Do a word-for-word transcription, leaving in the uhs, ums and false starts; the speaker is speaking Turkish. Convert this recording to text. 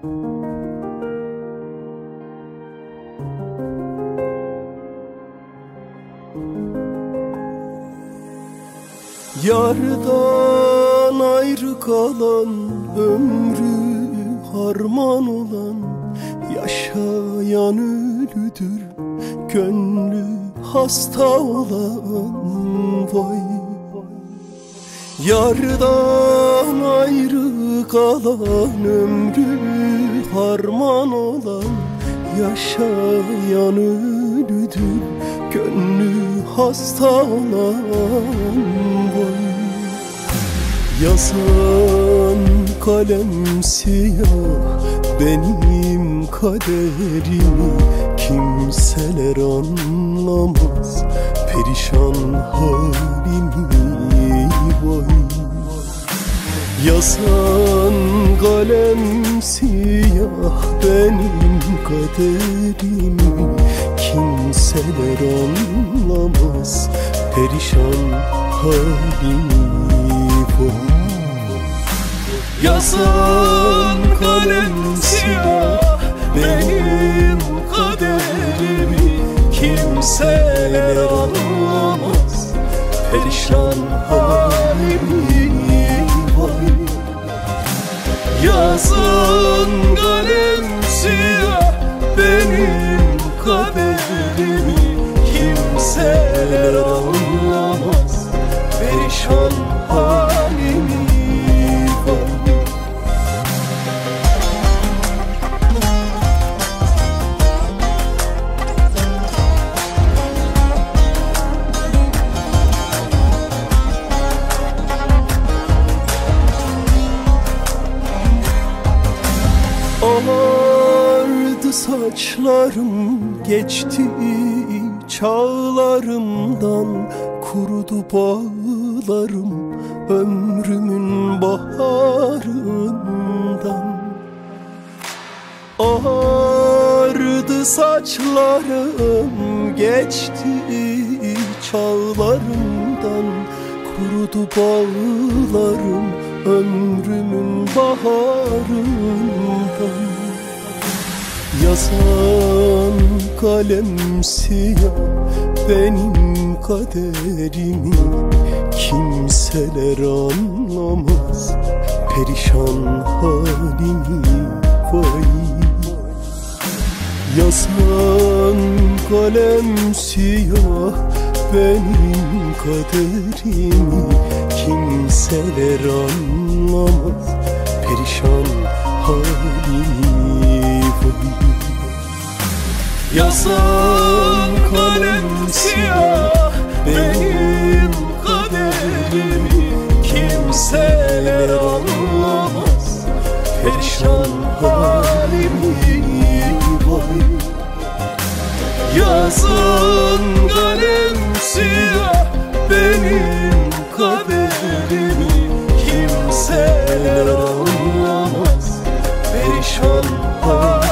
Yardan ayrı kalan, ömrü harman olan, yaşayan ölüdür, gönlü hasta olan. Vay yardan ayrı kalan, ömrü harman olan, yaşayan ölüdür, gönlü hasta olan. Vay yazan kalem siyah benim kaderimi, kimseler anlamaz perişan halimi. Vay yazan kalem siyah benim kaderimi, kimseler anlamaz perişan halimi. Yazan kalem siyah benim kaderimi, kimseler anlamaz perişan halimi. Vay yazan kalem siyah benim kaderimi, kimseler anlamaz perişan halimi. Ağardı saçlarım, geçti çağlarımdan, kurudu bağlarım ömrümün baharından. Ağardı saçlarım, geçti çağlarımdan, kurudu bağlarım ömrümün baharından. Yazan kalem siyah benim kaderimi, kimseler anlamaz perişan halimi. Vay yazan kalem siyah benim kaderimi, kimseler anlamaz perişan halimi. Yazan kalem siyah benim kaderimi, kimseler anlamaz perişan halimi. Vay yazan kalem siyah benim kaderimi, kimseler anlamaz perişan halimi.